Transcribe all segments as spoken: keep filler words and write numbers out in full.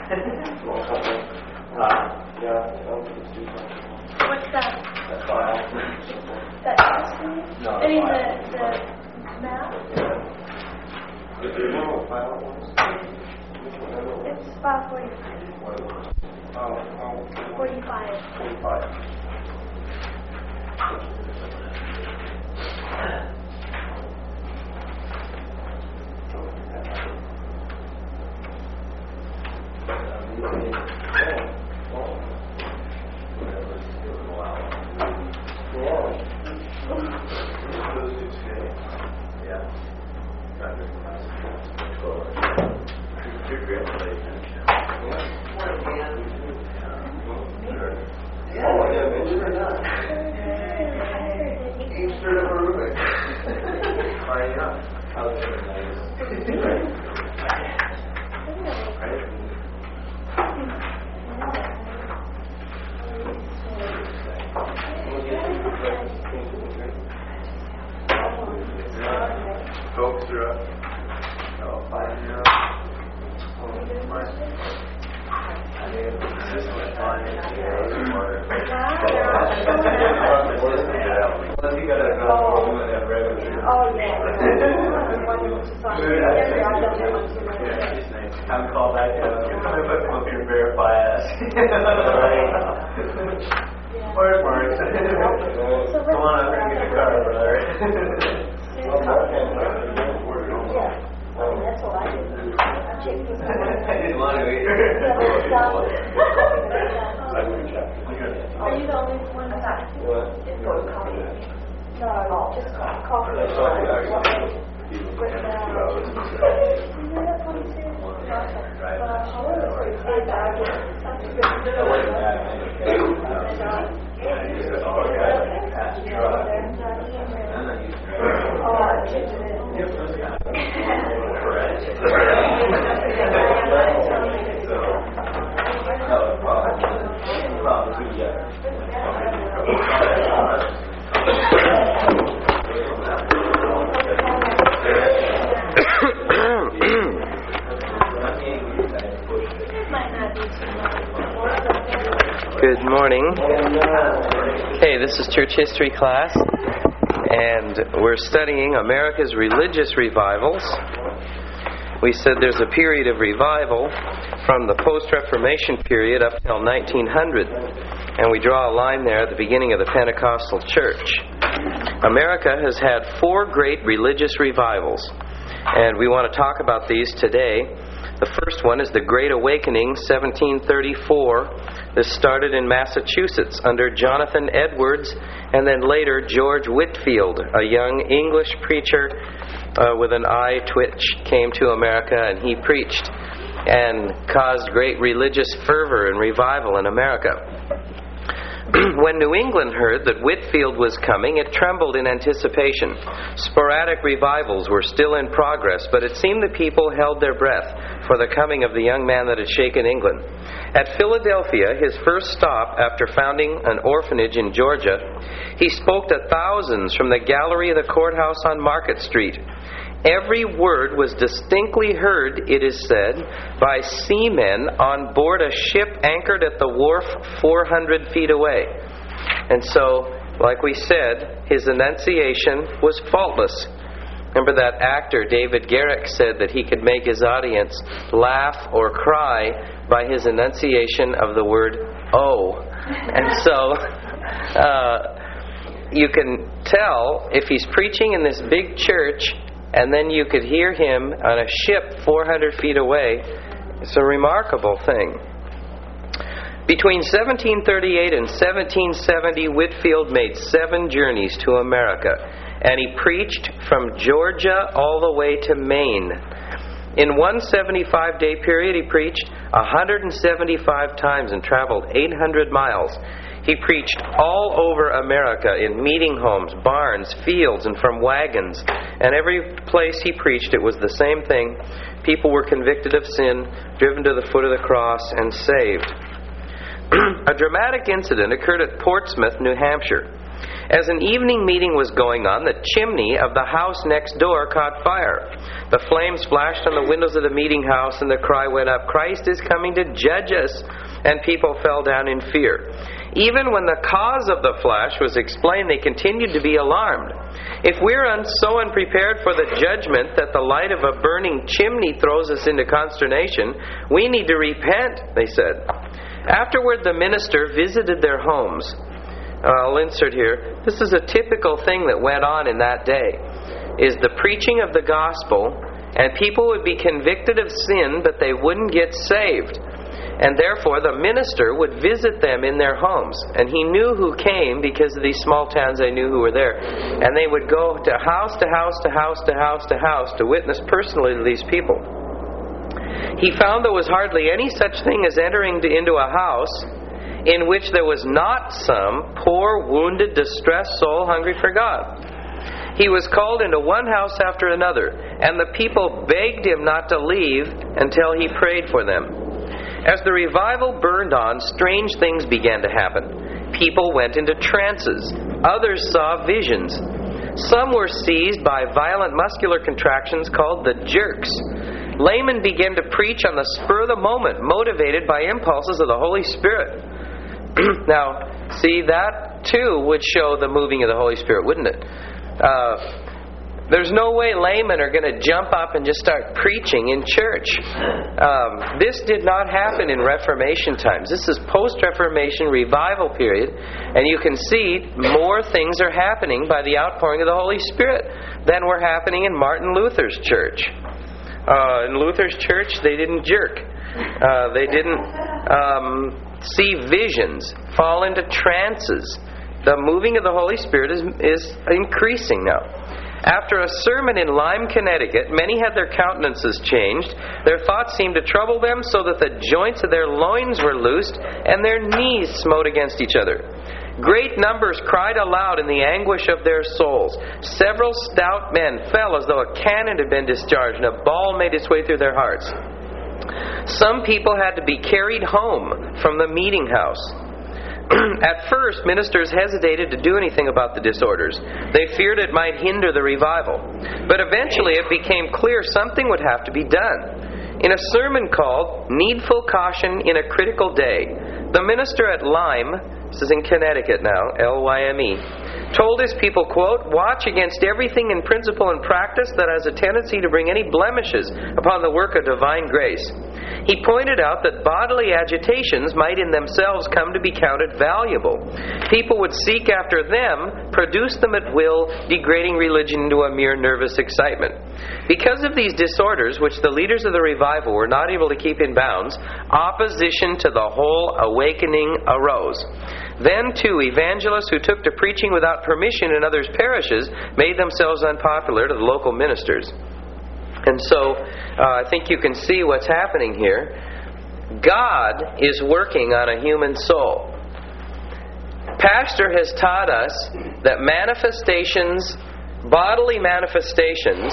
What's that? That testimony? I mean the, the map? It's file forty-five. Forty-five. Forty-five. I'm called back to look and verify us. Where's Mark? Come on up and get the car, brother. That's what I did. I didn't want to either. Are you the only one that What? No, just coffee. Good morning. Hey, this is church history class, and we're studying America's religious revivals. We said there's a period of revival from the post-Reformation period up till nineteen hundred, and we draw a line there at the beginning of the Pentecostal church. America has had four great religious revivals, and we want to talk about these today. The first one is the Great Awakening, seventeen thirty-four. This started in Massachusetts under Jonathan Edwards, and then later George Whitefield, a young English preacher uh, with an eye twitch, came to America, and he preached and caused great religious fervor and revival in America. When New England heard that Whitefield was coming, it trembled in anticipation. Sporadic revivals were still in progress, but it seemed the people held their breath for the coming of the young man that had shaken England. At Philadelphia, his first stop after founding an orphanage in Georgia, he spoke to thousands from the gallery of the courthouse on Market Street. Every word was distinctly heard, it is said, by seamen on board a ship anchored at the wharf four hundred feet away. And so, like we said, his enunciation was faultless. Remember that actor, David Garrick, said that he could make his audience laugh or cry by his enunciation of the word "oh." And so, uh, you can tell if he's preaching in this big church, and then you could hear him on a ship four hundred feet away. It's a remarkable thing. Between seventeen thirty-eight and seventeen seventy, Whitefield made seven journeys to America, and he preached from Georgia all the way to Maine. In one seventy-five day period, he preached one hundred seventy-five times and traveled eight hundred miles. He preached all over America in meeting homes, barns, fields, and from wagons. And every place he preached, it was the same thing. People were convicted of sin, driven to the foot of the cross, and saved. A dramatic incident occurred at Portsmouth, New Hampshire. As an evening meeting was going on, the chimney of the house next door caught fire. The flames flashed on the windows of the meeting house, and the cry went up, "Christ is coming to judge us!" And people fell down in fear. Even when the cause of the flash was explained, they continued to be alarmed. "If we're un- so unprepared for the judgment that the light of a burning chimney throws us into consternation, we need to repent," they said. Afterward, the minister visited their homes. Uh, I'll insert here. This is a typical thing that went on in that day, is the preaching of the gospel, and people would be convicted of sin, but they wouldn't get saved. And therefore, the minister would visit them in their homes. And he knew who came because of these small towns, they knew who were there. And they would go to house to house to house to house to house to witness personally to these people. He found there was hardly any such thing as entering into a house in which there was not some poor, wounded, distressed soul hungry for God. He was called into one house after another, and the people begged him not to leave until he prayed for them. As the revival burned on, strange things began to happen. People went into trances. Others saw visions. Some were seized by violent muscular contractions called the jerks. Laymen began to preach on the spur of the moment, motivated by impulses of the Holy Spirit. Now, see, that too would show the moving of the Holy Spirit, wouldn't it? Uh, there's no way laymen are going to jump up and just start preaching in church. Um, this did not happen in Reformation times. This is post-Reformation revival period, and you can see more things are happening by the outpouring of the Holy Spirit than were happening in Martin Luther's church. Uh, in Luther's church, they didn't jerk. Uh, they didn't um, see visions, fall into trances. The moving of the Holy Spirit is, is increasing now. After a sermon in Lyme, Connecticut, many had their countenances changed. Their thoughts seemed to trouble them so that the joints of their loins were loosed and their knees smote against each other. Great numbers cried aloud in the anguish of their souls. Several stout men fell as though a cannon had been discharged and a ball made its way through their hearts. Some people had to be carried home from the meeting house. At first, ministers hesitated to do anything about the disorders. They feared it might hinder the revival. But eventually it became clear something would have to be done. In a sermon called Needful Caution in a Critical Day, the minister at Lyme, this is in Connecticut now, L Y M E, told his people, quote, "Watch against everything in principle and practice that has a tendency to bring any blemishes upon the work of divine grace." He pointed out that bodily agitations might in themselves come to be counted valuable. People would seek after them, produce them at will, degrading religion into a mere nervous excitement. Because of these disorders, which the leaders of the revival were not able to keep in bounds, opposition to the whole awakening arose. Then, too, evangelists who took to preaching without permission in others' parishes made themselves unpopular to the local ministers. And so, uh, I think you can see what's happening here. God is working on a human soul. Pastor has taught us that manifestations, bodily manifestations,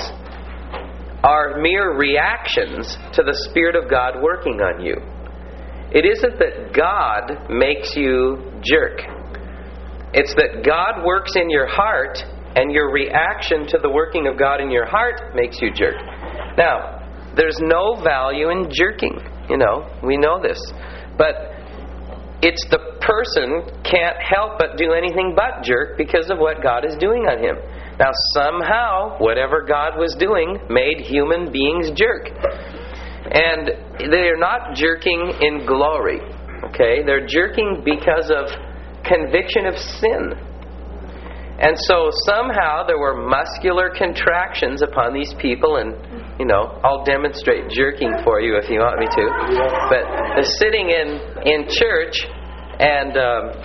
are mere reactions to the Spirit of God working on you. It isn't that God makes you jerk. It's that God works in your heart, and your reaction to the working of God in your heart makes you jerk. Now, there's no value in jerking. You know, we know this. But it's the person can't help but do anything but jerk because of what God is doing on him. Now, somehow, whatever God was doing made human beings jerk. And they're not jerking in glory. Okay? They're jerking because of conviction of sin. And so somehow there were muscular contractions upon these people, and, you know, I'll demonstrate jerking for you if you want me to. But they're sitting in, in church, and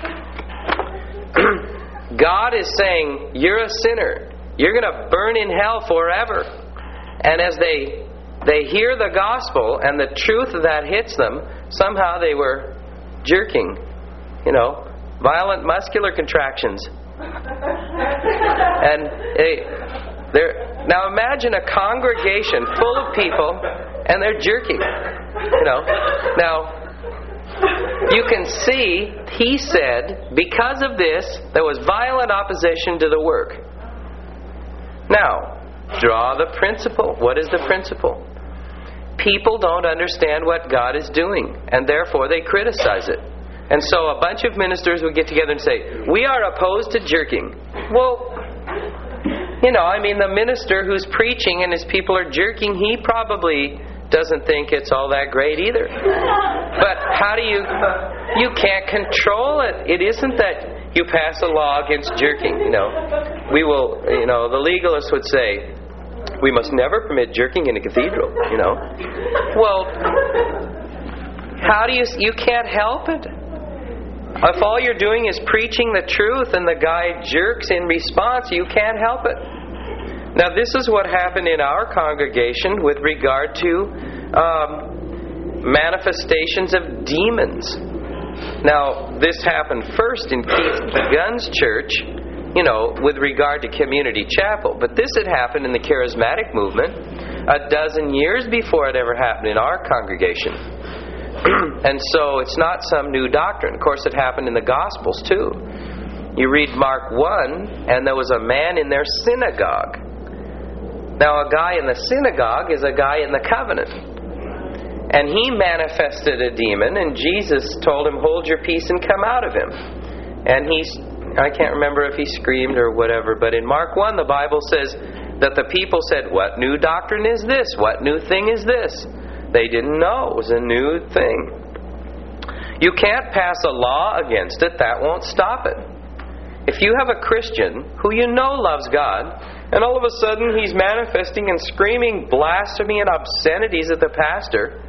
um, God is saying, "You're a sinner. You're going to burn in hell forever." And as they they hear the gospel and the truth of that hits them, somehow they were jerking. You know, violent muscular contractions. And they, they're now imagine a congregation full of people and they're jerking. You know, now you can see he said, because of this, there was violent opposition to the work. Now, draw the principle. What is the principle? People don't understand what God is doing, and therefore they criticize it. And so a bunch of ministers would get together and say, we are opposed to jerking. Well, you know, I mean, the minister who's preaching and his people are jerking, he probably doesn't think it's all that great either. But how do you... You can't control it. It isn't that you pass a law against jerking, you know. We will, you know, the legalists would say, we must never permit jerking in a cathedral, you know. Well, how do you... You can't help it. If all you're doing is preaching the truth and the guy jerks in response, you can't help it. Now, this is what happened in our congregation with regard to um, manifestations of demons. Now, this happened first in Keith Gunn's church, you know, with regard to Community Chapel. But this had happened in the Charismatic movement a dozen years before it ever happened in our congregation. And so it's not some new doctrine. Of course, it happened in the Gospels too. You read Mark one, and there was a man in their synagogue. Now, a guy in the synagogue is a guy in the covenant. And he manifested a demon, and Jesus told him, hold your peace and come out of him. And he's, I can't remember if he screamed or whatever, but in Mark one, the Bible says that the people said, what new doctrine is this? What new thing is this? They didn't know it was a new thing. You can't pass a law against it. That won't stop it. If you have a Christian who you know loves God, and all of a sudden he's manifesting and screaming blasphemy and obscenities at the pastor,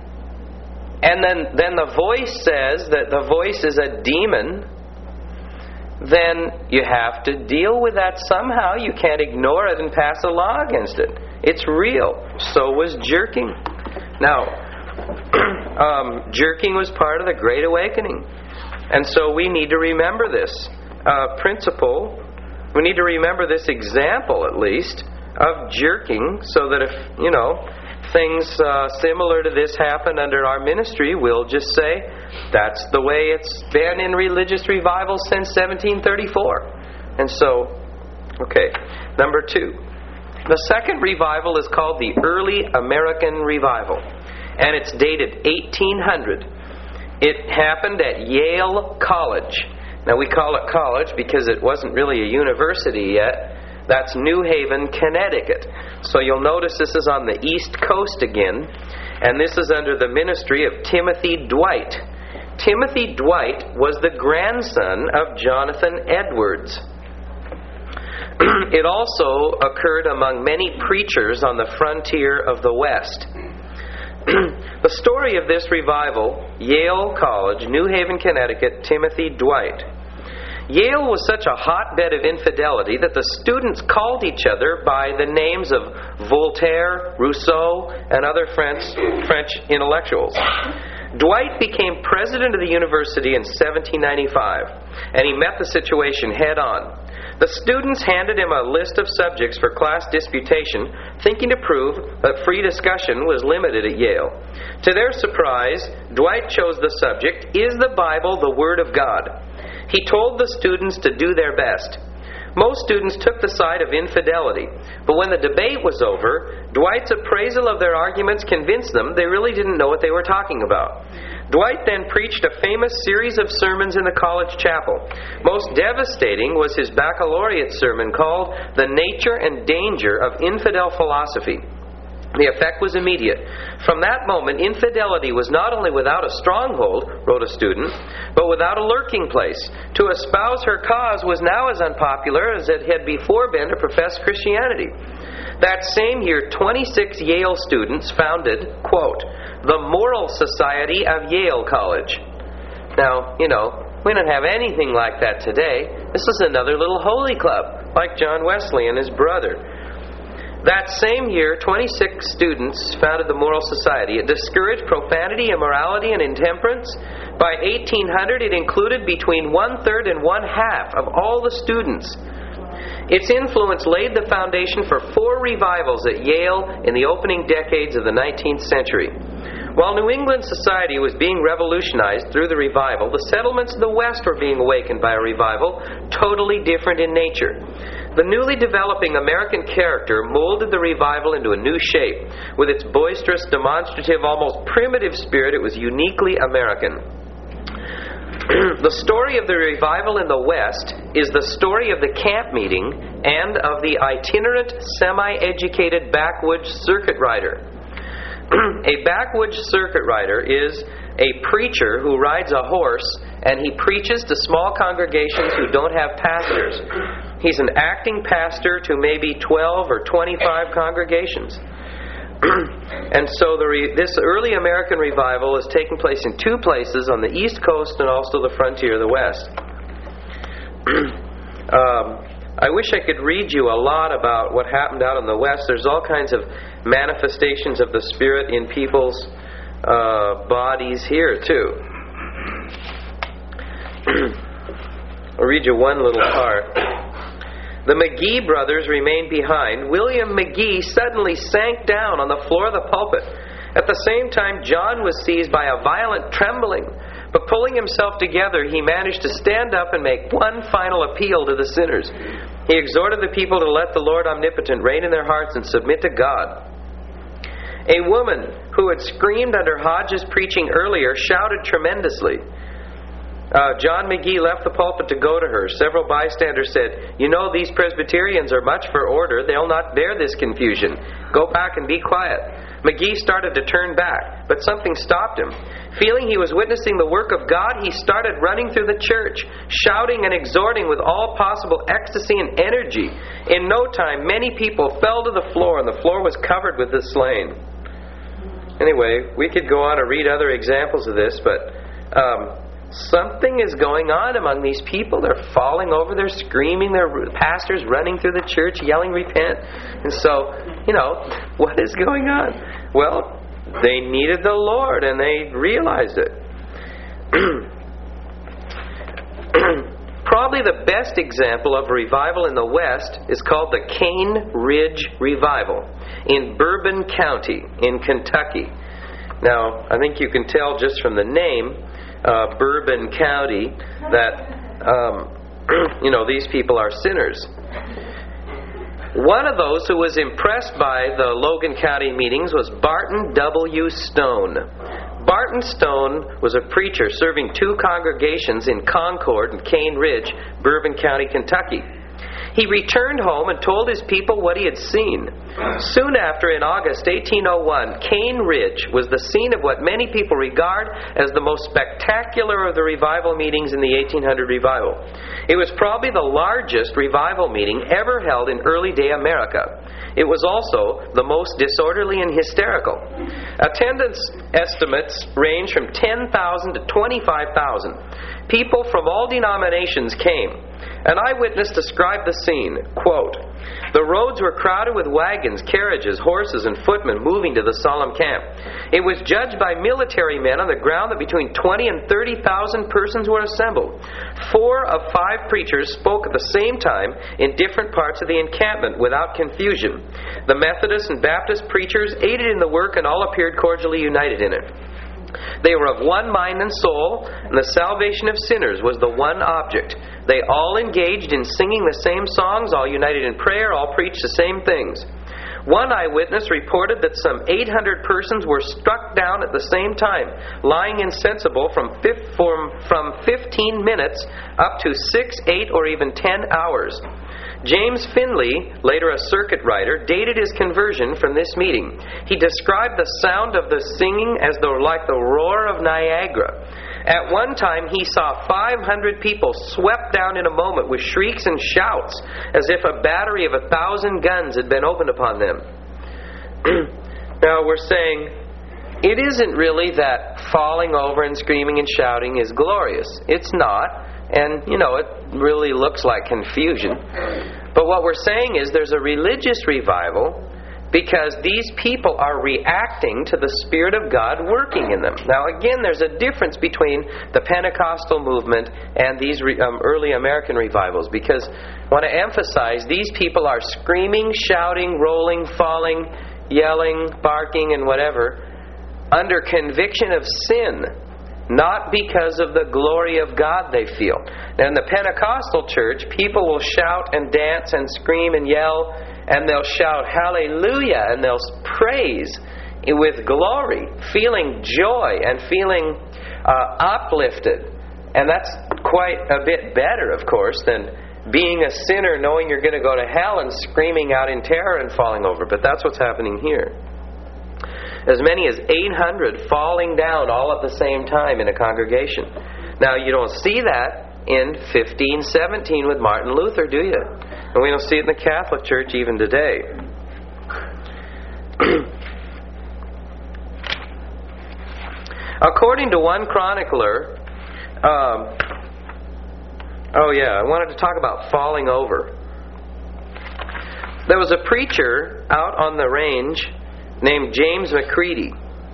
and then, then the voice says that the voice is a demon, then you have to deal with that somehow. You can't ignore it and pass a law against it. It's real. So was jerking. Now, um, jerking was part of the Great Awakening. And so we need to remember this uh, principle. We need to remember this example, at least, of jerking, so that if, you know, things uh, similar to this happen under our ministry, we'll just say, that's the way it's been in religious revival since seventeen thirty-four. And so, okay, number two. The second revival is called the Early American Revival, and it's dated eighteen hundred. It happened at Yale College. Now, we call it college because it wasn't really a university yet. That's New Haven, Connecticut. So you'll notice this is on the East Coast again, and this is under the ministry of Timothy Dwight. Timothy Dwight was the grandson of Jonathan Edwards. It also occurred among many preachers on the frontier of the West. The story of this revival, Yale College, New Haven, Connecticut, Timothy Dwight. Yale was such a hotbed of infidelity that the students called each other by the names of Voltaire, Rousseau, and other French, French intellectuals. Dwight became president of the university in seventeen ninety-five, and he met the situation head on. The students handed him a list of subjects for class disputation, thinking to prove that free discussion was limited at Yale. To their surprise, Dwight chose the subject, Is the Bible the Word of God? He told the students to do their best. Most students took the side of infidelity, but when the debate was over, Dwight's appraisal of their arguments convinced them they really didn't know what they were talking about. Dwight then preached a famous series of sermons in the college chapel. Most devastating was his baccalaureate sermon called The Nature and Danger of Infidel Philosophy. The effect was immediate. From that moment, infidelity was not only without a stronghold, wrote a student, but without a lurking place. To espouse her cause was now as unpopular as it had before been to profess Christianity. That same year, twenty-six Yale students founded, quote, the Moral Society of Yale College. Now, you know, we don't have anything like that today. This is another little holy club, like John Wesley and his brother. That same year, twenty-six students founded the Moral Society. It discouraged profanity, immorality, and intemperance. By eighteen hundred, it included between one-third and one-half of all the students. Its influence laid the foundation for four revivals at Yale in the opening decades of the nineteenth century. While New England society was being revolutionized through the revival, the settlements of the West were being awakened by a revival totally different in nature. The newly developing American character molded the revival into a new shape. With its boisterous, demonstrative, almost primitive spirit, it was uniquely American. The story of the revival in the West is the story of the camp meeting and of the itinerant, semi-educated backwoods circuit rider. A backwoods circuit rider is a preacher who rides a horse and he preaches to small congregations who don't have pastors. He's an acting pastor to maybe twelve or twenty-five congregations. And so the re- this early American revival is taking place in two places, on the East Coast and also the frontier of the West. um, I wish I could read you a lot about what happened out in the West. There's all kinds of manifestations of the Spirit in people's uh, bodies here, too. I'll read you one little part. The McGee brothers remained behind. William McGee suddenly sank down on the floor of the pulpit. At the same time, John was seized by a violent trembling. But pulling himself together, he managed to stand up and make one final appeal to the sinners. He exhorted the people to let the Lord Omnipotent reign in their hearts and submit to God. A woman who had screamed under Hodges' preaching earlier shouted tremendously. Uh, John McGee left the pulpit to go to her. Several bystanders said, "You know, these Presbyterians are much for order. They'll not bear this confusion. Go back and be quiet." McGee started to turn back, but something stopped him. Feeling he was witnessing the work of God, he started running through the church, shouting and exhorting with all possible ecstasy and energy. In no time, many people fell to the floor, and the floor was covered with the slain. Anyway, we could go on and read other examples of this, but um, something is going on among these people. They're falling over, they're screaming, their pastors running through the church yelling, "Repent." And so, you know, what is going on? Well, they needed the Lord and they realized it. Probably the best example of revival in the West is called the Cane Ridge Revival in Bourbon County in Kentucky. Now, I think you can tell just from the name, uh, Bourbon County, that, um, you know, these people are sinners. One of those who was impressed by the Logan County meetings was Barton W. Stone. Barton Stone was a preacher serving two congregations in Concord and Cane Ridge, Bourbon County, Kentucky. He returned home and told his people what he had seen. Soon after, in August eighteen oh one, Cane Ridge was the scene of what many people regard as the most spectacular of the revival meetings in the eighteen hundred revival. It was probably the largest revival meeting ever held in early day America. It was also the most disorderly and hysterical. Attendance estimates range from ten thousand to twenty-five thousand. People from all denominations came. An eyewitness described the scene, quote, "The roads were crowded with wagons, carriages, horses, and footmen moving to the solemn camp. It was judged by military men on the ground that between twenty and thirty thousand persons were assembled. Four of five preachers spoke at the same time in different parts of the encampment without confusion. The Methodist and Baptist preachers aided in the work and all appeared cordially united in it. They were of one mind and soul, and the salvation of sinners was the one object. They all engaged in singing the same songs, all united in prayer, all preached the same things. One eyewitness reported that some eight hundred persons were struck down at the same time, lying insensible from from fifteen minutes up to six, eight, or even ten hours. James Finley, later a circuit rider, dated his conversion from this meeting. He described the sound of the singing as though like the roar of Niagara. At one time, he saw five hundred people swept down in a moment with shrieks and shouts, as if a battery of a thousand guns had been opened upon them. Now, we're saying, it isn't really that falling over and screaming and shouting is glorious. It's not. And, you know, it really looks like confusion. But what we're saying is there's a religious revival because these people are reacting to the Spirit of God working in them. Now, again, there's a difference between the Pentecostal movement and these re- um, early American revivals, because I want to emphasize these people are screaming, shouting, rolling, falling, yelling, barking, and whatever. under conviction of sin, not because of the glory of God they feel. Now, in the Pentecostal church, people will shout and dance and scream and yell, and they'll shout hallelujah, and they'll praise with glory, feeling joy and feeling uh, uplifted. And that's quite a bit better, of course, than being a sinner, knowing you're going to go to hell and screaming out in terror and falling over. But that's what's happening here. As many as eight hundred falling down all at the same time in a congregation. Now, you don't see that in fifteen seventeen with Martin Luther, do you? And we don't see it in the Catholic Church even today. According to one chronicler, um, oh yeah, I wanted to talk about falling over. There was a preacher out on the range named James McCready.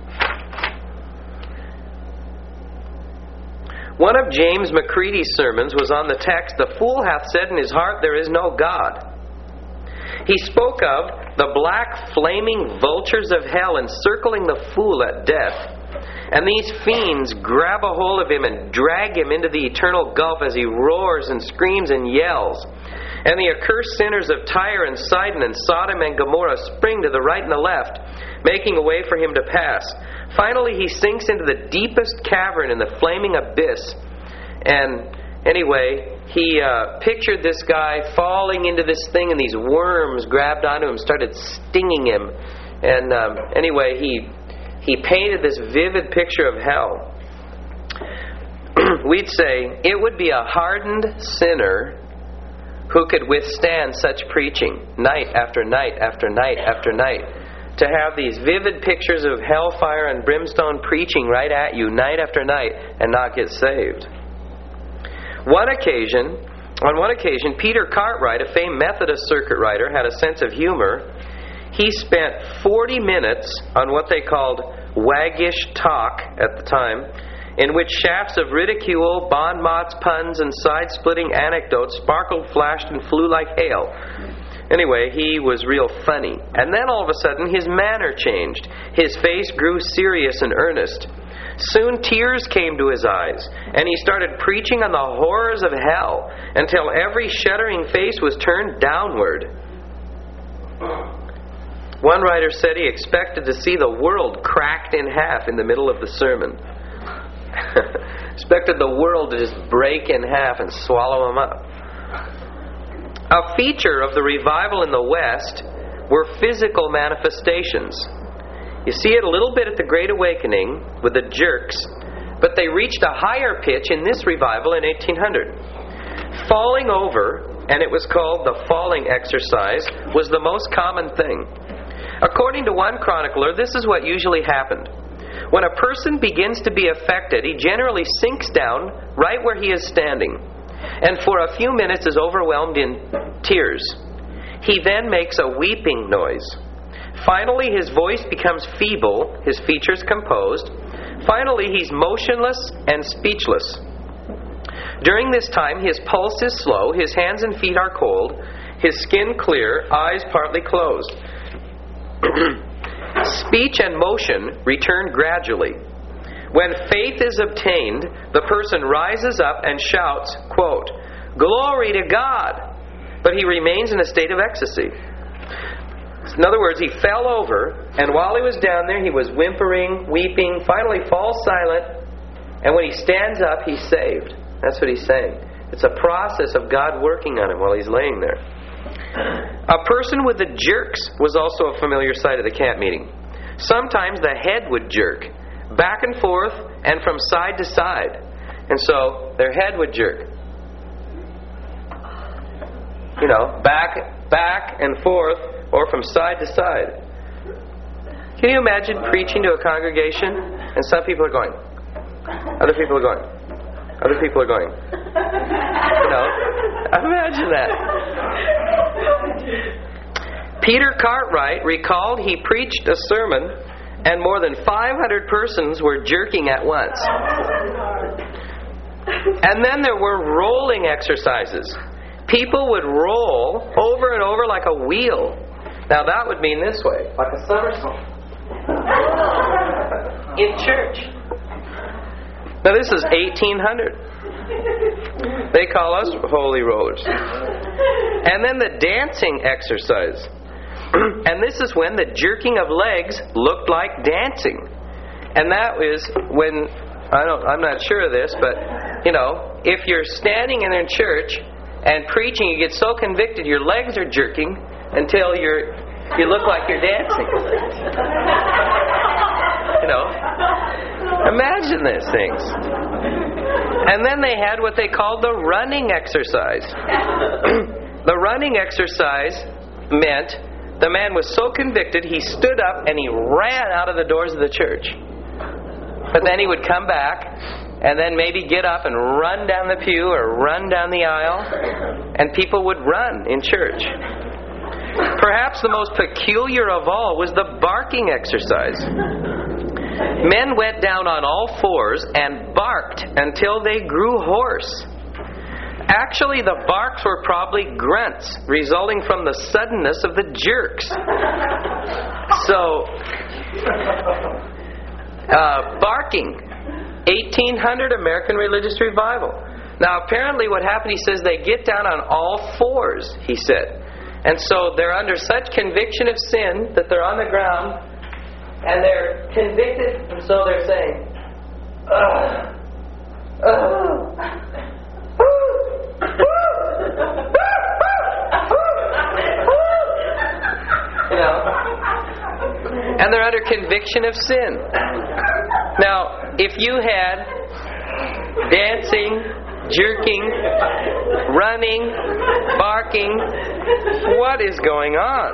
One of James McCready's sermons was on the text, "The fool hath said in his heart, there is no God." He spoke of the black flaming vultures of hell encircling the fool at death. And these fiends grab a hold of him and drag him into the eternal gulf as he roars and screams and yells. And the accursed sinners of Tyre and Sidon and Sodom and Gomorrah spring to the right and the left, making a way for him to pass. Finally, he sinks into the deepest cavern in the flaming abyss. And anyway, he uh, pictured this guy falling into this thing, and these worms grabbed onto him, started stinging him. And um, anyway, he he painted this vivid picture of hell. We'd say it would be a hardened sinner who could withstand such preaching night after night after night after night. To have these vivid pictures of hellfire and brimstone preaching right at you night after night and not get saved. One occasion, on one occasion, Peter Cartwright, a famed Methodist circuit rider, had a sense of humor. He spent forty minutes on what they called waggish talk at the time, in which shafts of ridicule, bon mots, puns, and side-splitting anecdotes sparkled, flashed, and flew like hail. Anyway, he was real funny. And then all of a sudden, his manner changed. His face grew serious and earnest. Soon tears came to his eyes, and he started preaching on the horrors of hell until every shuddering face was turned downward. One writer said he expected to see the world cracked in half in the middle of the sermon. Expected the world to just break in half and swallow him up. A feature of the revival in the West were physical manifestations. You see it a little bit at the Great Awakening with the jerks, but they reached a higher pitch in this revival in eighteen hundred. Falling over, and it was called the falling exercise, was the most common thing. According to one chronicler, this is what usually happened. When a person begins to be affected, he generally sinks down right where he is standing, and for a few minutes is overwhelmed in tears. He then makes a weeping noise. Finally, his voice becomes feeble, his features composed. Finally, he's motionless and speechless. During this time, his pulse is slow, his hands and feet are cold, his skin clear, eyes partly closed. Speech and motion return gradually. When faith is obtained, the person rises up and shouts, quote, "Glory to God!" But he remains in a state of ecstasy. In other words, he fell over, and while he was down there, he was whimpering, weeping, finally falls silent, and when he stands up, he's saved. That's what he's saying. It's a process of God working on him while he's laying there. A person with the jerks was also a familiar sight at the camp meeting. Sometimes the head would jerk, back and forth, and from side to side. And so, their head would jerk. You know, back, back and forth, or from side to side. Can you imagine preaching to a congregation, and some people are going, other people are going, other people are going. You know, imagine that. Peter Cartwright recalled he preached a sermon and more than five hundred persons were jerking at once. And then there were rolling exercises. People would roll over and over like a wheel. Now that would mean this way, like a somersault. in church. Now this is eighteen hundred. They call us holy rollers. And then the dancing exercise. And this is when the jerking of legs looked like dancing. And that is when, I don't, I'm not sure of this, but, you know, if you're standing in a church and preaching, you get so convicted your legs are jerking until you're, you look like you're dancing. You know, imagine these things. And then they had what they called the running exercise. The running exercise meant the man was so convicted he stood up and he ran out of the doors of the church. But then he would come back and then maybe get up and run down the pew or run down the aisle, and people would run in church. Perhaps the most peculiar of all was the barking exercise. Men went down on all fours and barked until they grew hoarse. Actually, the barks were probably grunts, resulting from the suddenness of the jerks. So, uh, barking, eighteen hundred American Religious Revival. Now, apparently what happened, he says, they get down on all fours, he said. And so they're under such conviction of sin that they're on the ground and they're convicted, and so they're saying, ugh, ugh, you know, and they're under conviction of sin. Now, if you had dancing, jerking, running, barking, what is going on?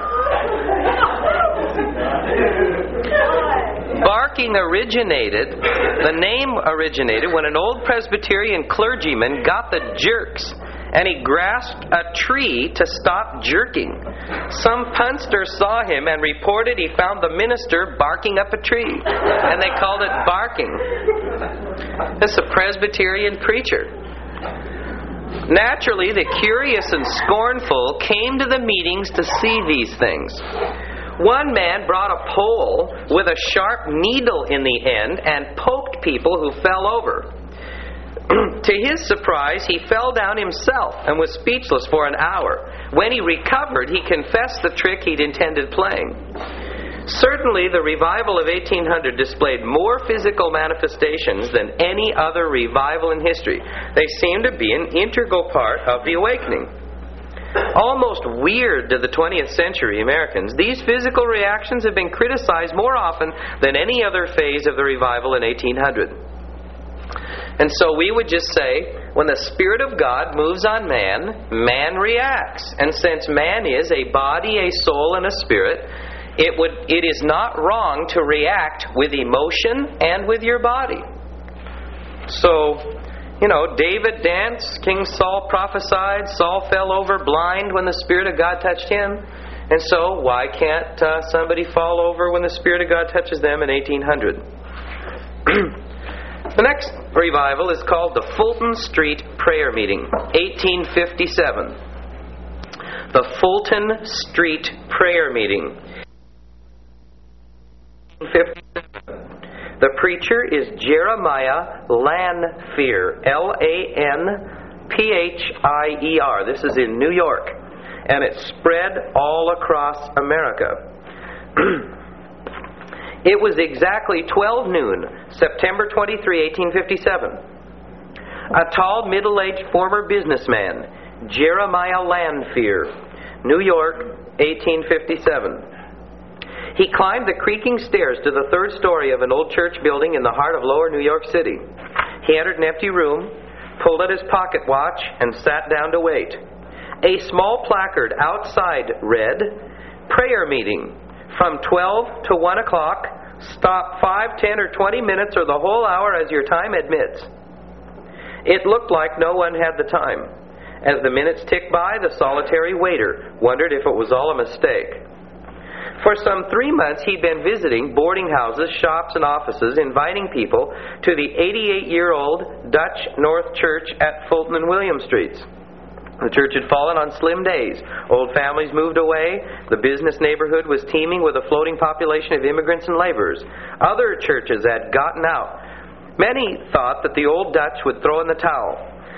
Barking originated, the name originated when an old Presbyterian clergyman got the jerks and he grasped a tree to stop jerking. Some punster saw him and reported he found the minister barking up a tree, and they called it barking. This is a Presbyterian preacher. Naturally, the curious and scornful came to the meetings to see these things. One man brought a pole with a sharp needle in the end and poked people who fell over. To his surprise, he fell down himself and was speechless for an hour. When he recovered, he confessed the trick he'd intended playing. Certainly, the revival of eighteen hundred displayed more physical manifestations than any other revival in history. They seem to be an integral part of the awakening. Almost weird to the twentieth century Americans, these physical reactions have been criticized more often than any other phase of the revival in eighteen hundred. And so we would just say, when the Spirit of God moves on man, man reacts. And since man is a body, a soul, and a spirit, It would. It is not wrong to react with emotion and with your body. So, you know, David danced, King Saul prophesied, Saul fell over blind when the Spirit of God touched him. And so, why can't uh, somebody fall over when the Spirit of God touches them in eighteen hundred? The next revival is called the Fulton Street Prayer Meeting, eighteen fifty-seven. The Fulton Street Prayer Meeting. The preacher is Jeremiah Lanphier, L A N P H I E R. This is in New York, and it's spread all across America. It was exactly twelve noon, September twenty-third, eighteen fifty-seven. A tall, middle-aged former businessman, Jeremiah Lanphier, New York, eighteen fifty-seven. He climbed the creaking stairs to the third story of an old church building in the heart of lower New York City. He entered an empty room, pulled out his pocket watch, and sat down to wait. A small placard outside read, "Prayer meeting from twelve to one o'clock. Stop five, ten, or twenty minutes or the whole hour as your time admits." It looked like no one had the time. As the minutes ticked by, the solitary waiter wondered if it was all a mistake. For some three months, he'd been visiting boarding houses, shops, and offices, inviting people to the eighty-eight-year-old Dutch North Church at Fulton and William Streets. The church had fallen on slim days. Old families moved away. The business neighborhood was teeming with a floating population of immigrants and laborers. Other churches had gotten out. Many thought that the old Dutch would throw in the towel.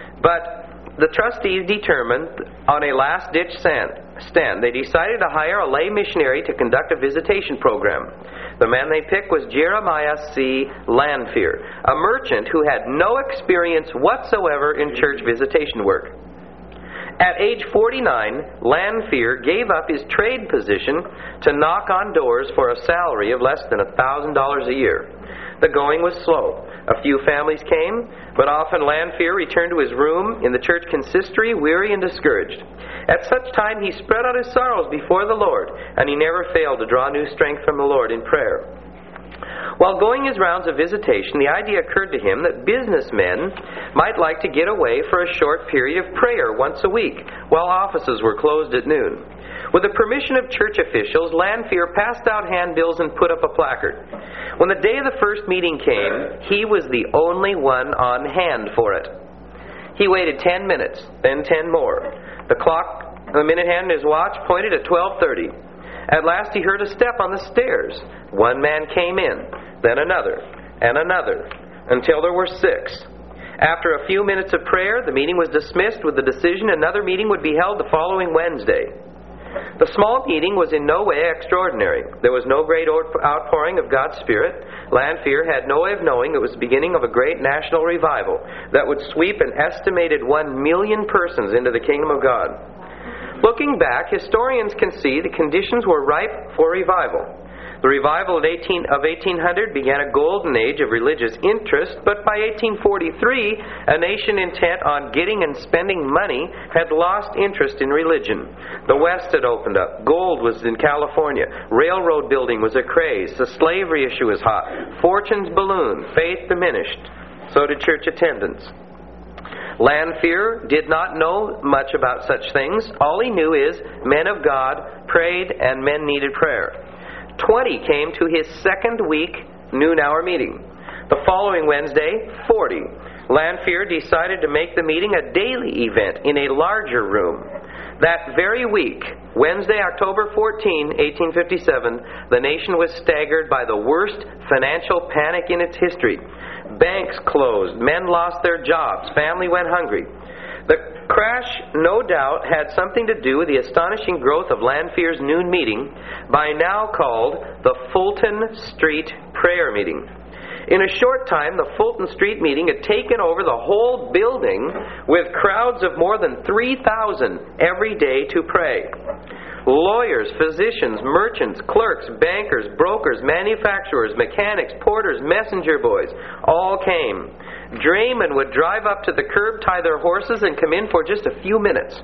But the trustees determined on a last-ditch stand. They decided to hire a lay missionary to conduct a visitation program. The man they picked was Jeremiah C. Lanphier, a merchant who had no experience whatsoever in church visitation work. At age forty-nine, Lanphier gave up his trade position to knock on doors for a salary of less than one thousand dollars a year. The going was slow. A few families came, but often Lanphier returned to his room in the church consistory, weary and discouraged. At such time he spread out his sorrows before the Lord, and he never failed to draw new strength from the Lord in prayer. While going his rounds of visitation, the idea occurred to him that businessmen might like to get away for a short period of prayer once a week, while offices were closed at noon. With the permission of church officials, Lanphier passed out handbills and put up a placard. When the day of the first meeting came, he was the only one on hand for it. He waited ten minutes, then ten more. The clock, the minute hand in his watch pointed at twelve thirty. At last he heard a step on the stairs. One man came in, then another, and another, until there were six. After a few minutes of prayer, the meeting was dismissed with the decision another meeting would be held the following Wednesday. The small meeting was in no way extraordinary. There was no great outpouring of God's Spirit. Lanphier had no way of knowing it was the beginning of a great national revival that would sweep an estimated one million persons into the kingdom of God. Looking back, historians can see the conditions were ripe for revival. The revival of eighteen hundred began a golden age of religious interest, but by eighteen forty-three, a nation intent on getting and spending money had lost interest in religion. The West had opened up. Gold was in California. Railroad building was a craze. The slavery issue was hot. Fortunes ballooned. Faith diminished. So did church attendance. Lanphier did not know much about such things. All he knew is men of God prayed and men needed prayer. Twenty came to his second week noon hour meeting. The following Wednesday, forty. Lanphier decided to make the meeting a daily event in a larger room. That very week, Wednesday, October fourteenth, eighteen fifty-seven, the nation was staggered by the worst financial panic in its history. Banks closed, men lost their jobs, family went hungry. The crash, no doubt, had something to do with the astonishing growth of Lanphier's noon meeting, by now called the Fulton Street Prayer Meeting. In a short time, the Fulton Street meeting had taken over the whole building with crowds of more than three thousand every day to pray. Lawyers, physicians, merchants, clerks, bankers, brokers, manufacturers, mechanics, porters, messenger boys, all came. Draymen would drive up to the curb, tie their horses, and come in for just a few minutes.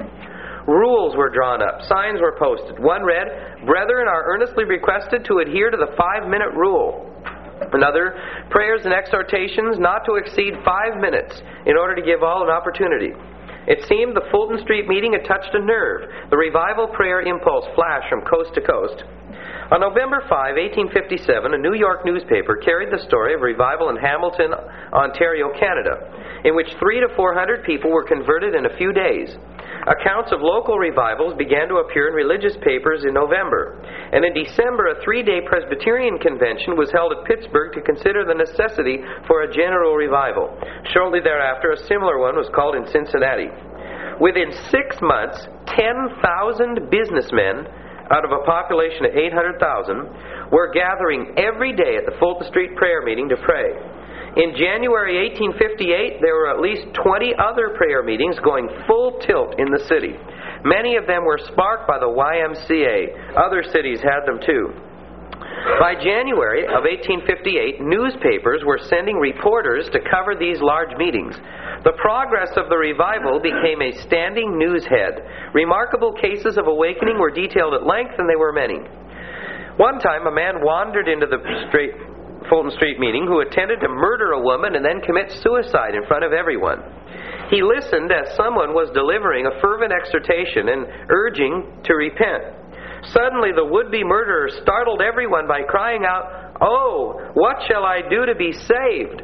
Rules were drawn up. Signs were posted. One read, "Brethren are earnestly requested to adhere to the five-minute rule." Another, "Prayers and exhortations not to exceed five minutes in order to give all an opportunity." It seemed the Fulton Street meeting had touched a nerve. The revival prayer impulse flashed from coast to coast. On November fifth, eighteen fifty-seven, a New York newspaper carried the story of revival in Hamilton, Ontario, Canada, in which three to four hundred people were converted in a few days. Accounts of local revivals began to appear in religious papers in November, and in December a three-day Presbyterian convention was held at Pittsburgh to consider the necessity for a general revival. Shortly thereafter, a similar one was called in Cincinnati. Within six months, ten thousand businessmen out of a population of eight hundred thousand were gathering every day at the Fulton Street prayer meeting to pray. In January eighteen fifty-eight, there were at least twenty other prayer meetings going full tilt in the city. Many of them were sparked by the Y M C A. Other cities had them too. By January of eighteen fifty-eight, newspapers were sending reporters to cover these large meetings. The progress of the revival became a standing news head. Remarkable cases of awakening were detailed at length, and they were many. One time, a man wandered into the straight Fulton Street meeting who intended to murder a woman and then commit suicide in front of everyone. He listened as someone was delivering a fervent exhortation and urging to repent. Suddenly the would-be murderer startled everyone by crying out, "Oh, what shall I do to be saved?"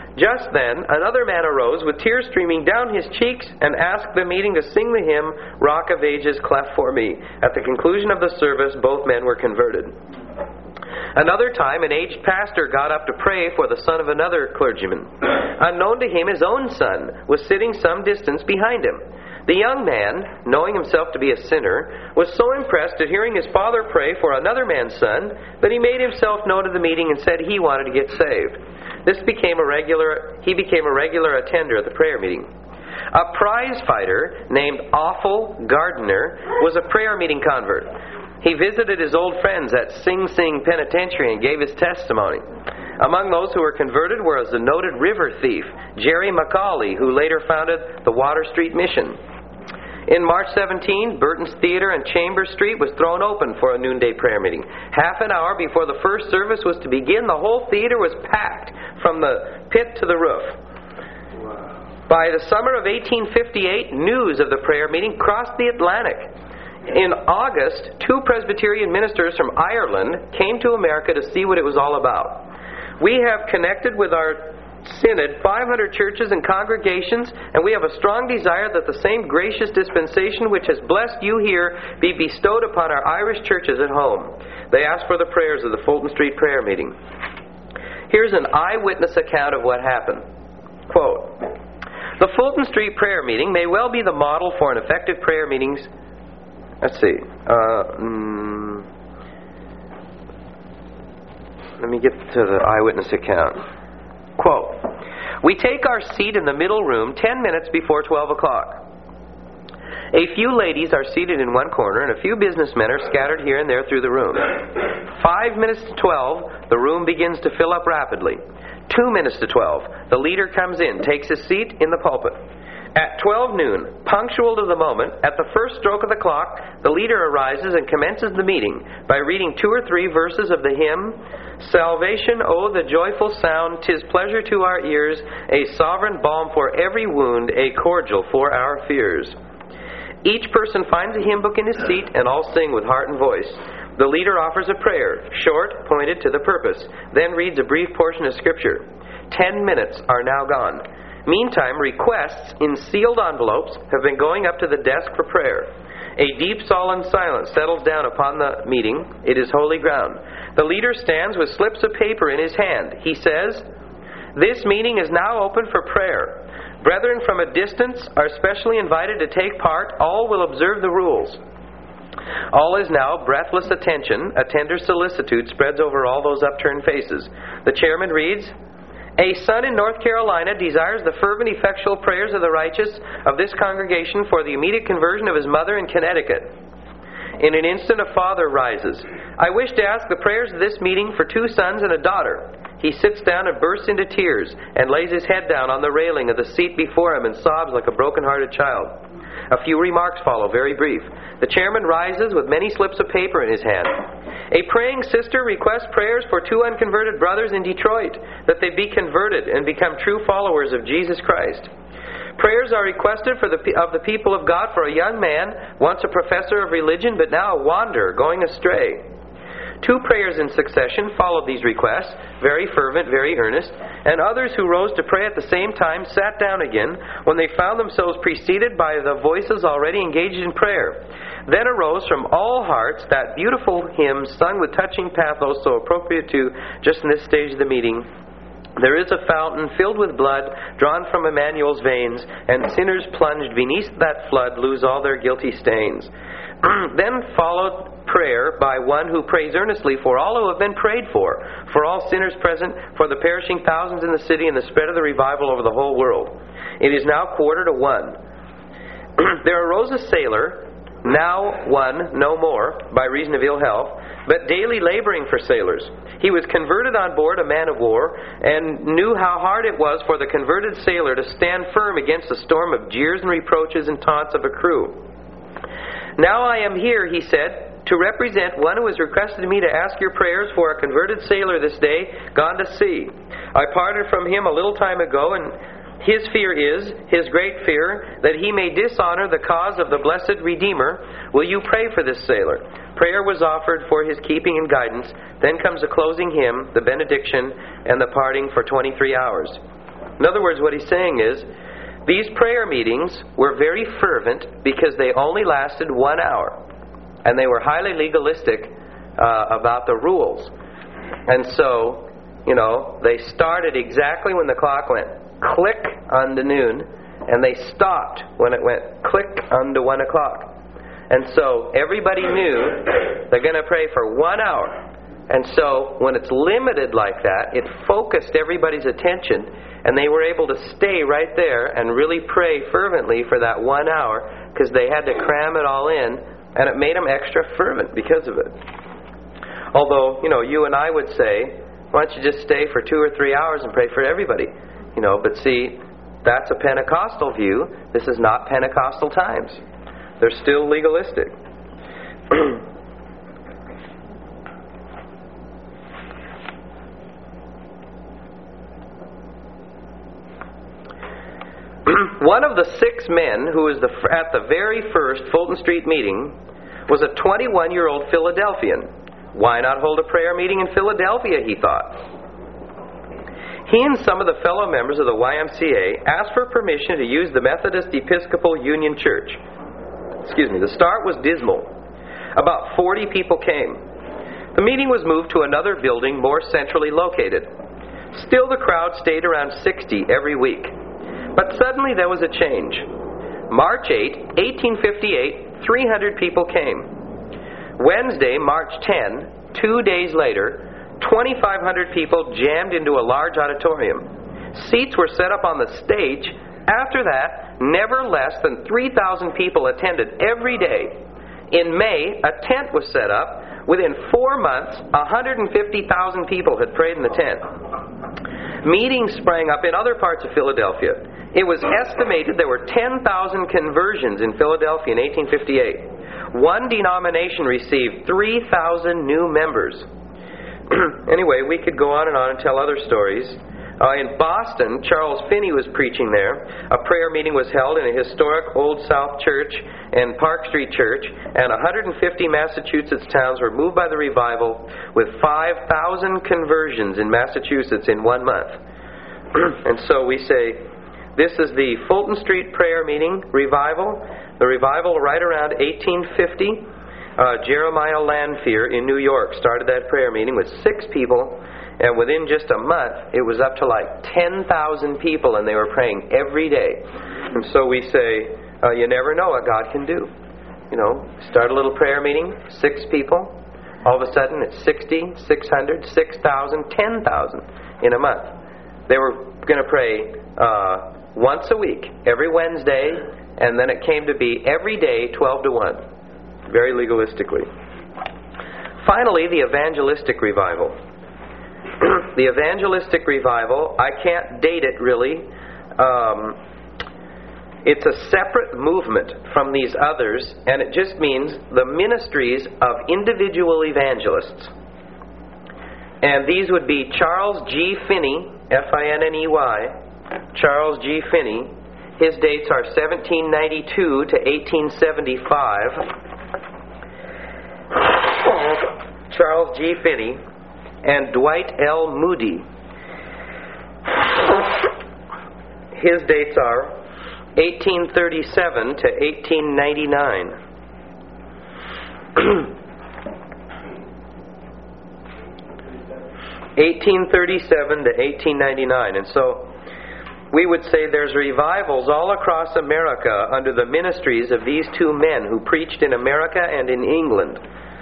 Just then, another man arose with tears streaming down his cheeks and asked the meeting to sing the hymn, Rock of Ages, Cleft for Me. At the conclusion of the service, both men were converted. Another time, an aged pastor got up to pray for the son of another clergyman. Unknown to him, his own son was sitting some distance behind him. The young man, knowing himself to be a sinner, was so impressed at hearing his father pray for another man's son that he made himself known to the meeting and said he wanted to get saved. This became a regular, he became a regular attender at the prayer meeting. A prize fighter named Awful Gardner was a prayer meeting convert. He visited his old friends at Sing Sing Penitentiary and gave his testimony. Among those who were converted was the noted river thief, Jerry McCauley, who later founded the Water Street Mission. In March seventeenth, Burton's Theater on Chambers Street was thrown open for a noonday prayer meeting. Half an hour before the first service was to begin, the whole theater was packed from the pit to the roof. By the summer of eighteen fifty-eight, news of the prayer meeting crossed the Atlantic. In August, two Presbyterian ministers from Ireland came to America to see what it was all about. We have connected with our synod five hundred churches and congregations, and we have a strong desire that the same gracious dispensation which has blessed you here be bestowed upon our Irish churches at home. They asked for the prayers of the Fulton Street prayer meeting. Here's an eyewitness account of what happened. Quote, "The Fulton Street prayer meeting may well be the model for an effective prayer meetings." Let's see. Uh, mm, let me get to the eyewitness account. Quote, "We take our seat in the middle room ten minutes before twelve o'clock. A few ladies are seated in one corner and a few businessmen are scattered here and there through the room. Five minutes to twelve, the room begins to fill up rapidly. Two minutes to twelve, the leader comes in, takes his seat in the pulpit. At twelve noon, punctual to the moment, at the first stroke of the clock, the leader arises and commences the meeting by reading two or three verses of the hymn, Salvation, oh the joyful sound, 'tis pleasure to our ears, a sovereign balm for every wound, a cordial for our fears. Each person finds a hymn book in his seat and all sing with heart and voice. The leader offers a prayer, short, pointed to the purpose, then reads a brief portion of Scripture. Ten minutes are now gone. Meantime, requests in sealed envelopes have been going up to the desk for prayer. A deep, solemn silence settles down upon the meeting. It is holy ground. The leader stands with slips of paper in his hand. He says, 'This meeting is now open for prayer. Brethren from a distance are specially invited to take part. All will observe the rules.' All is now breathless attention. A tender solicitude spreads over all those upturned faces. The chairman reads, 'A son in North Carolina desires the fervent, effectual prayers of the righteous of this congregation for the immediate conversion of his mother in Connecticut.' In an instant, a father rises. 'I wish to ask the prayers of this meeting for two sons and a daughter.' He sits down and bursts into tears and lays his head down on the railing of the seat before him and sobs like a broken-hearted child. A few remarks follow, very brief. The chairman rises with many slips of paper in his hand. 'A praying sister requests prayers for two unconverted brothers in Detroit, that they be converted and become true followers of Jesus Christ. Prayers are requested for the of the people of God for a young man, once a professor of religion, but now a wanderer, going astray.' Two prayers in succession followed these requests, very fervent, very earnest, and others who rose to pray at the same time sat down again when they found themselves preceded by the voices already engaged in prayer. Then arose from all hearts that beautiful hymn sung with touching pathos so appropriate to just in this stage of the meeting. There is a fountain filled with blood drawn from Emmanuel's veins, and sinners plunged beneath that flood lose all their guilty stains. Then followed prayer by one who prays earnestly for all who have been prayed for, for all sinners present, for the perishing thousands in the city, and the spread of the revival over the whole world. It is now quarter to one. There arose a sailor, now one, no more, by reason of ill health, but daily laboring for sailors. He was converted on board a man of war, and knew how hard it was for the converted sailor to stand firm against a storm of jeers and reproaches and taunts of a crew. 'Now I am here,' he said, 'to represent one who has requested me to ask your prayers for a converted sailor this day, gone to sea. I parted from him a little time ago, and his fear is, his great fear, that he may dishonor the cause of the blessed Redeemer. Will you pray for this sailor?' Prayer was offered for his keeping and guidance. Then comes the closing hymn, the benediction, and the parting for twenty-three hours. In other words, what he's saying is, these prayer meetings were very fervent because they only lasted one hour. And they were highly legalistic uh, about the rules. And so, you know, they started exactly when the clock went click unto noon, and they stopped when it went click unto one o'clock. And so everybody knew they're going to pray for one hour. And so when it's limited like that, it focused everybody's attention, and they were able to stay right there and really pray fervently for that one hour because they had to cram it all in, and it made them extra fervent because of it. Although, you know, you and I would say, why don't you just stay for two or three hours and pray for everybody? You know, but see, that's a Pentecostal view. This is not Pentecostal times. They're still legalistic. One of the six men who was the, at the very first Fulton Street meeting was a twenty-one-year-old Philadelphian. Why not hold a prayer meeting in Philadelphia, he thought. He and some of the fellow members of the Y M C A asked for permission to use the Methodist Episcopal Union Church. Excuse me, the start was dismal. About forty people came. The meeting was moved to another building more centrally located. Still, the crowd stayed around sixty every week. But suddenly there was a change. March eighth, eighteen fifty-eight, three hundred people came. Wednesday, March tenth, two days later, twenty-five hundred people jammed into a large auditorium. Seats were set up on the stage. After that, never less than three thousand people attended every day. In May, a tent was set up. Within four months, one hundred fifty thousand people had prayed in the tent. Meetings sprang up in other parts of Philadelphia. It was estimated there were ten thousand conversions in Philadelphia in eighteen fifty-eight. One denomination received three thousand new members. Anyway, we could go on and on and tell other stories. Uh, in Boston, Charles Finney was preaching there. A prayer meeting was held in a historic Old South Church and Park Street Church, and one hundred fifty Massachusetts towns were moved by the revival, with five thousand conversions in Massachusetts in one month. And so we say, this is the Fulton Street Prayer Meeting revival. The revival right around eighteen fifty. Uh, Jeremiah Lanphier in New York started that prayer meeting with six people, and within just a month, it was up to like ten thousand people, and they were praying every day. And so we say, uh, you never know what God can do. You know, start a little prayer meeting, six people. All of a sudden, it's sixty, six hundred, six thousand, ten thousand in a month. They were going to pray uh, once a week, every Wednesday, and then it came to be every day, twelve to one. Very legalistically. Finally, the evangelistic revival. The evangelistic revival, I can't date it really. Um, it's a separate movement from these others, and it just means the ministries of individual evangelists. And these would be Charles G. Finney, F I N N E Y, Charles G. Finney. His dates are seventeen ninety-two to eighteen seventy-five. Charles G. Finney and Dwight L. Moody. His dates are eighteen thirty-seven to eighteen ninety-nine. eighteen thirty-seven to eighteen ninety-nine. And so we would say there's revivals all across America under the ministries of these two men who preached in America and in England.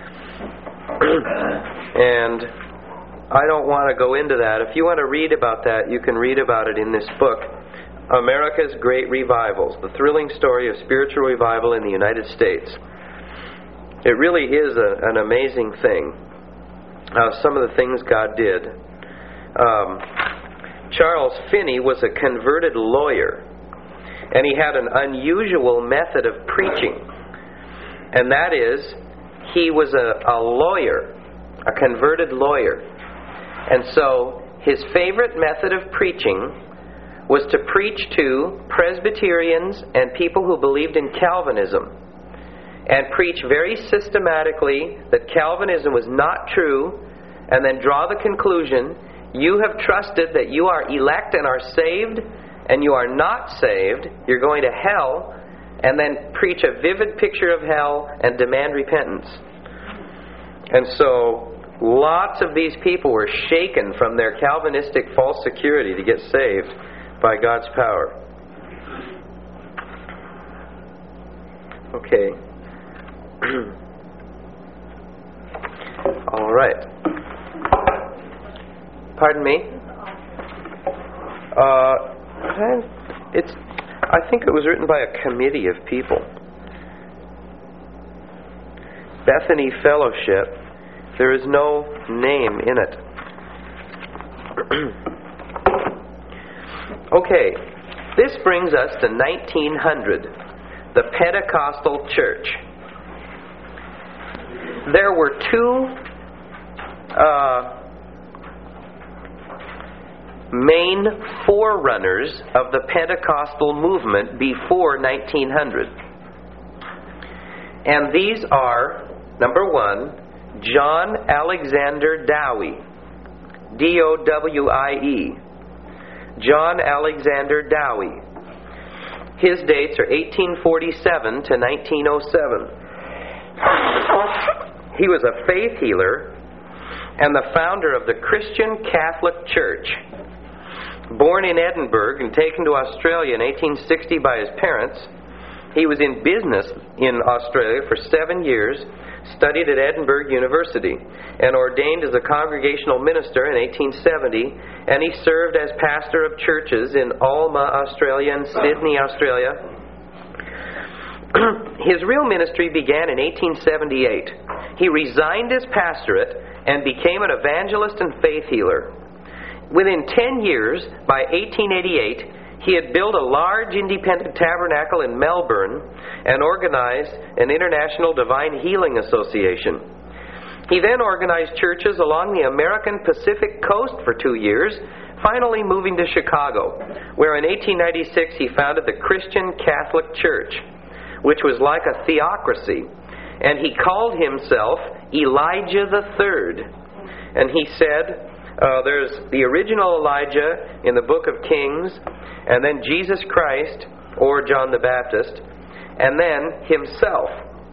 And I don't want to go into that. If you want to read about that, you can read about it in this book, America's Great Revivals, the thrilling story of spiritual revival in the United States. It really is a, an amazing thing, uh, some of the things God did. Um, Charles Finney was a converted lawyer, and he had an unusual method of preaching. And that is, he was a, a lawyer, a converted lawyer. And so his favorite method of preaching was to preach to Presbyterians and people who believed in Calvinism, and preach very systematically that Calvinism was not true, and then draw the conclusion, you have trusted that you are elect and are saved, and you are not saved, you're going to hell, and then preach a vivid picture of hell and demand repentance. And so lots of these people were shaken from their Calvinistic false security to get saved by God's power. Okay. All right. Pardon me? Uh, it's. I think it was written by a committee of people. Bethany Fellowship. There is no name in it. Okay. This brings us to nineteen hundred, the Pentecostal Church. There were two uh, main forerunners of the Pentecostal movement before nineteen hundred. And these are, number one, John Alexander Dowie, D O W I E. John Alexander Dowie. His dates are eighteen forty-seven to nineteen oh seven. He was a faith healer and the founder of the Christian Catholic Church. Born in Edinburgh and taken to Australia in eighteen sixty by his parents, he was in business in Australia for seven years, studied at Edinburgh University, and ordained as a congregational minister in eighteen seventy, and he served as pastor of churches in Alma, Australia, and Sydney, Australia. His real ministry began in eighteen seventy-eight. He resigned his pastorate and became an evangelist and faith healer. Within ten years, by eighteen eighty-eight, he had built a large independent tabernacle in Melbourne and organized an International Divine Healing Association. He then organized churches along the American Pacific coast for two years, finally moving to Chicago, where in eighteen ninety-six he founded the Christian Catholic Church, which was like a theocracy. And he called himself Elijah the Third. And he said, uh, there's the original Elijah in the book of Kings, and then Jesus Christ, or John the Baptist, and then himself.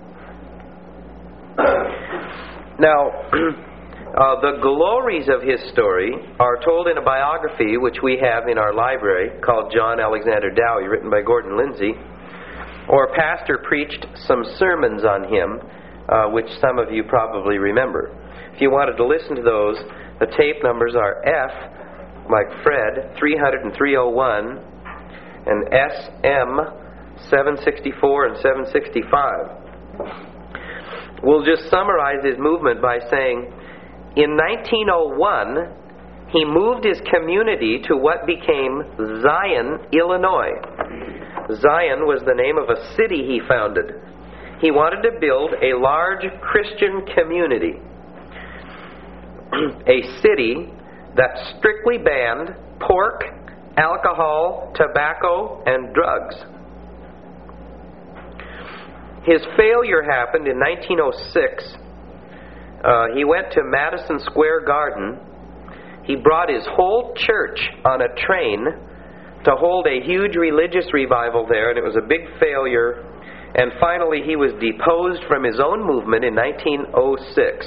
Now, uh, the glories of his story are told in a biography which we have in our library called John Alexander Dowie, written by Gordon Lindsay. Or a pastor preached some sermons on him, uh, which some of you probably remember. If you wanted to listen to those, the tape numbers are F, like Fred, three hundred and three oh one, and S M, seven sixty-four and seven sixty-five. We'll just summarize his movement by saying, in nineteen oh one, he moved his community to what became Zion, Illinois. Zion was the name of a city he founded. He wanted to build a large Christian community. A city that strictly banned pork, alcohol, tobacco, and drugs. His failure happened in nineteen oh six. Uh, he went to Madison Square Garden. He brought his whole church on a train to hold a huge religious revival there, and it was a big failure. And finally, he was deposed from his own movement in nineteen oh six.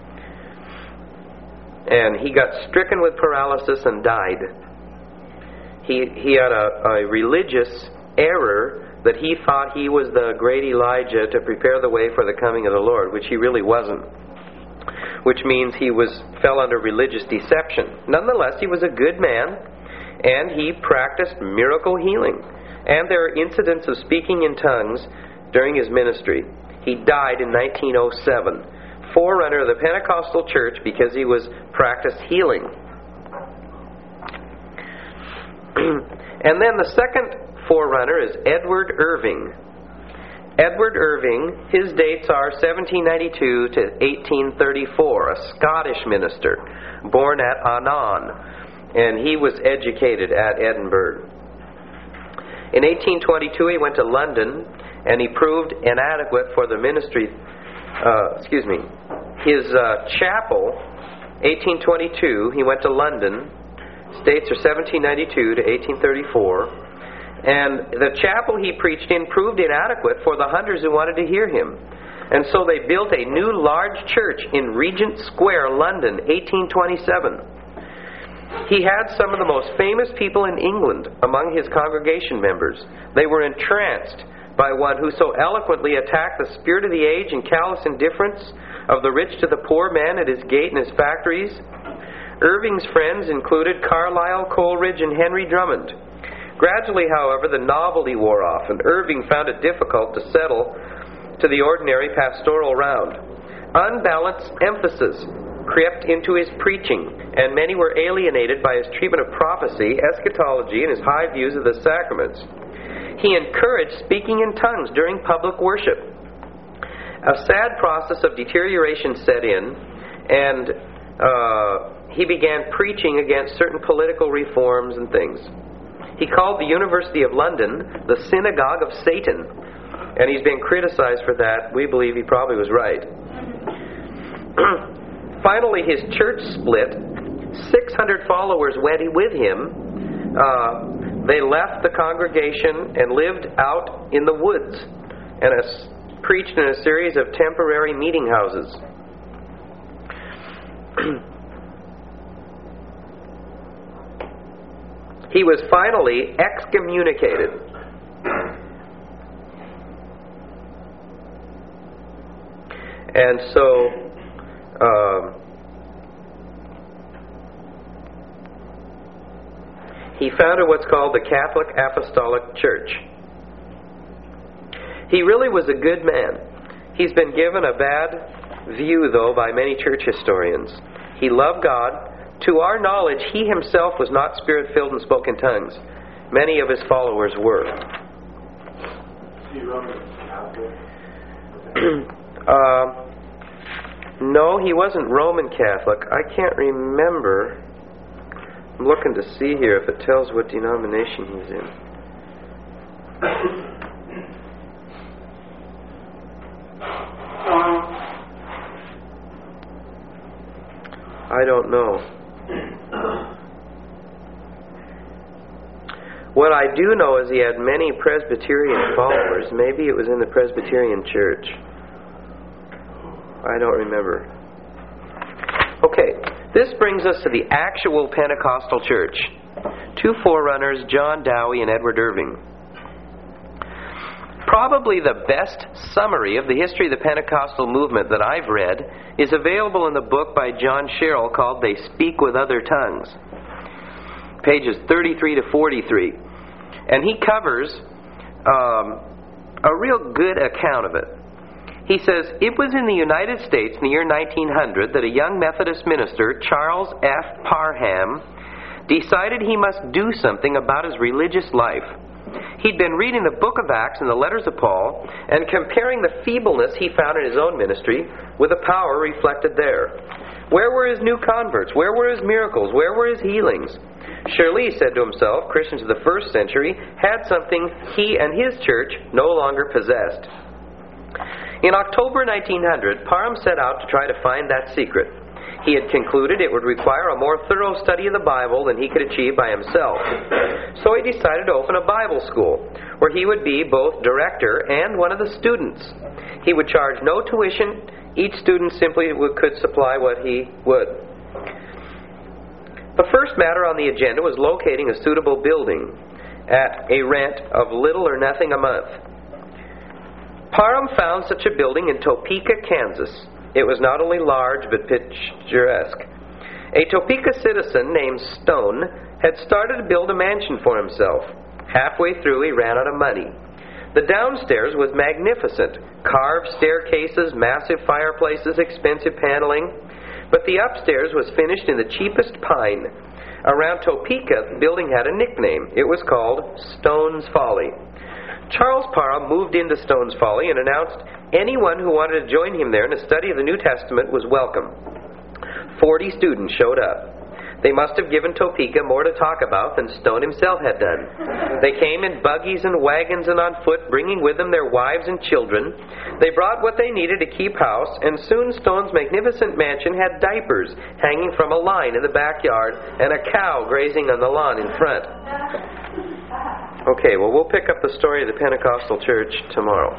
And he got stricken with paralysis and died. He, he had a, a religious error that he thought he was the great Elijah to prepare the way for the coming of the Lord, which he really wasn't. Which means he was fell under religious deception. Nonetheless, he was a good man, and he practiced miracle healing. And there are incidents of speaking in tongues during his ministry. He died in nineteen oh seven, forerunner of the Pentecostal Church, because he was practiced healing. And then the second forerunner is Edward Irving. Edward Irving, his dates are seventeen ninety-two to eighteen thirty-four, a Scottish minister, born at Annan. And he was educated at Edinburgh. In eighteen twenty-two, he went to London, and he proved inadequate for the ministry. Uh, excuse me. His uh, chapel eighteen twenty-two, he went to London. States are seventeen ninety-two to eighteen thirty-four. And the chapel he preached in proved inadequate for the hundreds who wanted to hear him. And so they built a new large church in Regent Square, London, eighteen twenty-seven. He had some of the most famous people in England among his congregation members. They were entranced by one who so eloquently attacked the spirit of the age and callous indifference of the rich to the poor man at his gate and his factories. Irving's friends included Carlyle, Coleridge, and Henry Drummond. Gradually, however, the novelty wore off, and Irving found it difficult to settle to the ordinary pastoral round. Unbalanced emphasis crept into his preaching, and many were alienated by his treatment of prophecy, eschatology, and his high views of the sacraments. He encouraged speaking in tongues during public worship. A sad process of deterioration set in, and uh, he began preaching against certain political reforms and things. He called the University of London the synagogue of Satan, and he's been criticized for that. We believe he probably was right. Finally, his church split. six hundred followers went with him. Uh, they left the congregation and lived out in the woods and has preached in a series of temporary meeting houses. He was finally excommunicated. And so Um, he founded what's called the Catholic Apostolic Church. He really was a good man. He's been given a bad view, though, by many church historians. He loved God. To our knowledge, he himself was not spirit-filled and spoke in tongues. Many of his followers were. He Roman Catholic? uh, No, he wasn't Roman Catholic. I can't remember. I'm looking to see here if it tells what denomination he's in. I don't know. What I do know is he had many Presbyterian followers. Maybe it was in the Presbyterian Church. I don't remember. Okay, this brings us to the actual Pentecostal church. Two forerunners, John Dowie and Edward Irving. Probably the best summary of the history of the Pentecostal movement that I've read is available in the book by John Sherrill called They Speak with Other Tongues, pages thirty-three to forty-three. And he covers um, a real good account of it. He says, it was in the United States in the year nineteen hundred that a young Methodist minister, Charles F. Parham, decided he must do something about his religious life. He'd been reading the book of Acts and the letters of Paul and comparing the feebleness he found in his own ministry with the power reflected there. Where were his new converts? Where were his miracles? Where were his healings? Surely, he said to himself, Christians of the first century had something he and his church no longer possessed. In October nineteen hundred, Parham set out to try to find that secret. He had concluded it would require a more thorough study of the Bible than he could achieve by himself. So he decided to open a Bible school, where he would be both director and one of the students. He would charge no tuition. Each student simply would, could supply what he would. The first matter on the agenda was locating a suitable building at a rent of little or nothing a month. Parham found such a building in Topeka, Kansas. It was not only large, but picturesque. A Topeka citizen named Stone had started to build a mansion for himself. Halfway through, he ran out of money. The downstairs was magnificent. Carved staircases, massive fireplaces, expensive paneling. But the upstairs was finished in the cheapest pine. Around Topeka, the building had a nickname. It was called Stone's Folly. Charles Parham moved into Stone's Folly and announced anyone who wanted to join him there in a study of the New Testament was welcome. Forty students showed up. They must have given Topeka more to talk about than Stone himself had done. They came in buggies and wagons and on foot, bringing with them their wives and children. They brought what they needed to keep house, and soon Stone's magnificent mansion had diapers hanging from a line in the backyard and a cow grazing on the lawn in front. Okay, well, we'll pick up the story of the Pentecostal church tomorrow.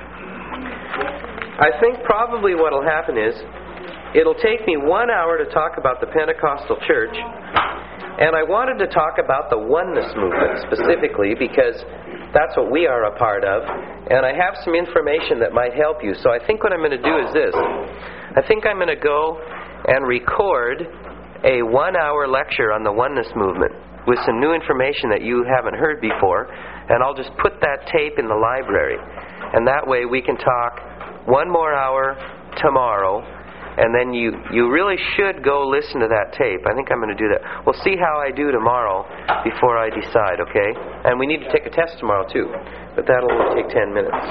I think probably what will happen is it'll take me one hour to talk about the Pentecostal church, and I wanted to talk about the oneness movement specifically because that's what we are a part of, and I have some information that might help you. So I think what I'm going to do is this. I think I'm going to go and record a one-hour lecture on the oneness movement with some new information that you haven't heard before, and I'll just put that tape in the library. And that way we can talk one more hour tomorrow, and then you, you really should go listen to that tape. I think I'm going to do that. We'll see how I do tomorrow before I decide, okay? And we need to take a test tomorrow, too. But that'll only take ten minutes.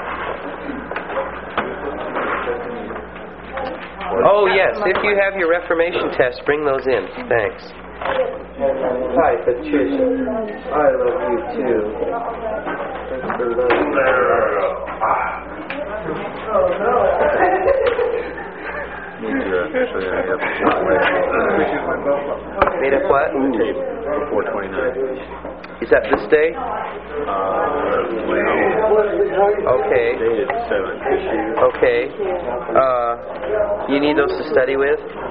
Oh, yes. If you have your Reformation test, bring those in. Thanks. Hi, Patricia. I love you, too. Thanks for loving me. Oh, no. Need to actually have Made up what? four twenty-nine. Is that this day? Uh, okay. Dated seven. Okay. Uh, you need those to study with?